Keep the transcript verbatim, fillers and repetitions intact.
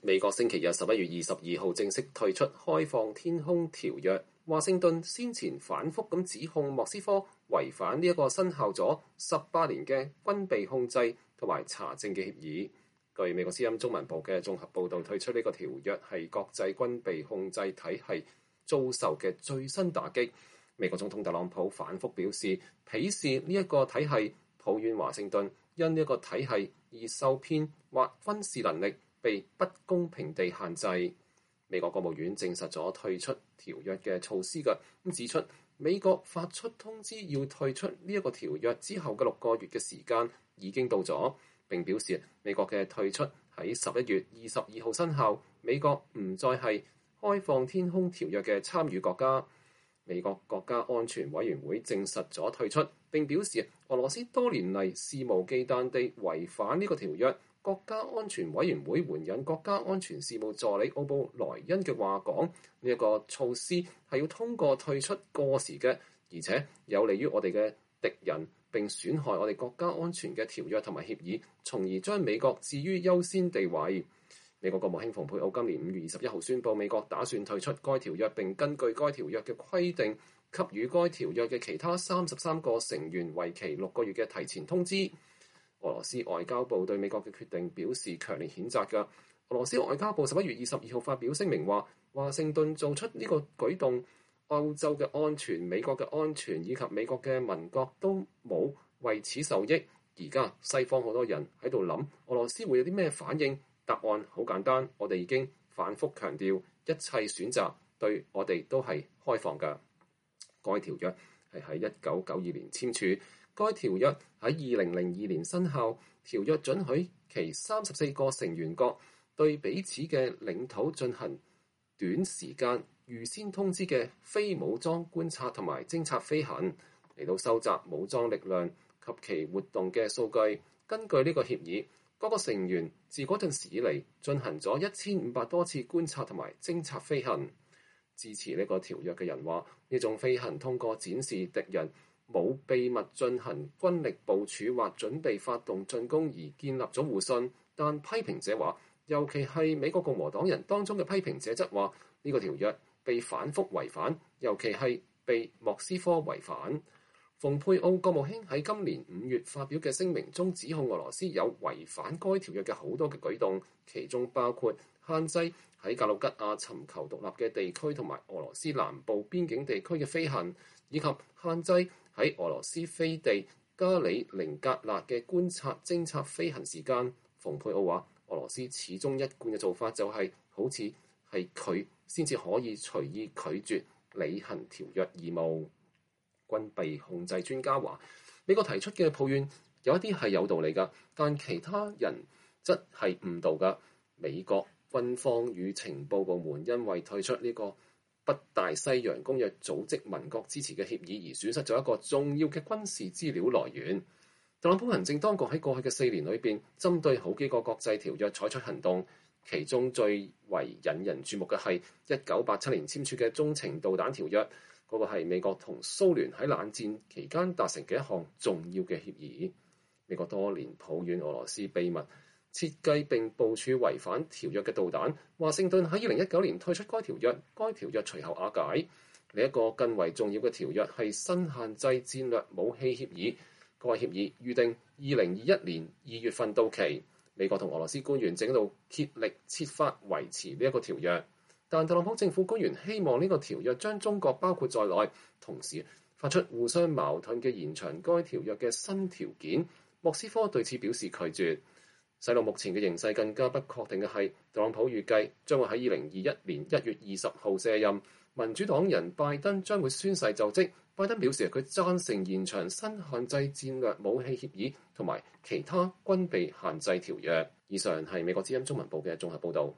美國星期日十一月二十二號正式退出開放天空條約。華盛頓先前反覆咁指控莫斯科違反呢一個生效咗十八年嘅軍備控制同埋查證嘅協議。據美國之音中文部嘅綜合報導，退出呢個條約係國際軍備控制體系遭受嘅最新打擊。美國總統特朗普反覆表示鄙視呢一個體系，抱怨華盛頓因呢一個體系而受騙或軍事能力被不公平地限制。美國國務院證實咗退出條約嘅措施嘅，咁指出美國發出通知要退出呢一個條約之後嘅六個月嘅時間已經到咗，並表示美國嘅退出喺十一月二十二號生效，美國唔再係開放天空條約嘅參與國家。美國國家安全委員會證實咗退出，並表示俄羅斯多年嚟肆無忌憚地違反呢個條約。國家安全委員會援引國家安全事務助理奧布萊恩嘅話講，呢一個措施係要通過退出過時嘅，而且有利於我哋嘅敵人並損害我哋國家安全嘅條約同埋協議，從而將美國置於優先地位。美國國務卿蓬佩奧今年五月二十一號宣布，美國打算退出該條約，並根據該條約嘅規定，給予該條約嘅其他三十三個成員為期六個月嘅提前通知。俄羅斯外交部對美國嘅決定表示強烈譴責嘅。俄羅斯外交部十一月二十二號發表聲明話，華盛頓做出呢個舉動，歐洲嘅安全、美國嘅安全以及美國嘅民國都冇為此受益。而家西方好多人喺度諗俄羅斯會有啲咩反應？答案好簡單，我哋已經反覆強調，一切選擇對我哋都係開放嘅。該條約係喺一九九二年簽署。該條約喺二零零二年生效，條約准許其三十四個成員國對彼此嘅領土進行短時間預先通知嘅非武裝觀察同埋偵察飛行，嚟到收集武裝力量及其活動嘅數據。根據呢個協議，各個成員自嗰陣時以嚟進行咗一千五百多次觀察同埋偵察飛行。支持呢個條約嘅人話，呢種飛行通過展示敵人冇秘密進行軍力部署或準備發動進攻而建立咗互信，但批評者話，尤其係美國共和黨人當中嘅批評者則話，呢個條約被反覆違反，尤其係被莫斯科違反。蓬佩奧國務卿喺今年五月發表嘅聲明中指控俄羅斯有違反該條約嘅好多嘅舉動，其中包括限制喺格魯吉亞尋求獨立嘅地區同埋俄羅斯南部邊境地區嘅飛行，以及限制喺俄羅斯飛地加里寧格勒嘅觀察偵察飛行時間。蓬佩奧話，俄羅斯始終一貫嘅做法就係、是、好似係佢先至可以隨意拒絕履行條約義務。軍備控制專家話，美國提出嘅抱怨有一啲係有道理㗎，但其他人則係誤導㗎。美國軍方與情報部門因為退出呢個北大西洋公約組織民國支持嘅協議而損失咗一個重要嘅軍事資料來源。特朗普行政當局喺過去嘅四年裏邊，針對好幾個國際條約採取行動，其中最為引人注目嘅係一九八七年簽署嘅中程導彈條約。嗰個係美國同蘇聯喺冷戰期間達成嘅一項重要嘅協議。美國多年抱怨俄羅斯秘密設計並部署違反條約嘅導彈。華盛頓喺二零一九年退出該條約，該條約隨後瓦解。另一個更為重要嘅條約係新限制戰略武器協議。該協議預定二零二一年二月份到期。美國同俄羅斯官員正喺度竭力設法維持呢一個條約。但特朗普政府官員希望呢個條約將中國包括在內，同時發出互相矛盾嘅延長該條約嘅新條件。莫斯科對此表示拒絕。使到目前嘅形勢更加不確定嘅係，特朗普預計將會喺二零二一年一月二十號卸任，民主黨人拜登將會宣誓就職。拜登表示佢贊成延長新限制戰略武器協議同埋其他軍備限制條約。以上係美國之音中文部嘅綜合報導。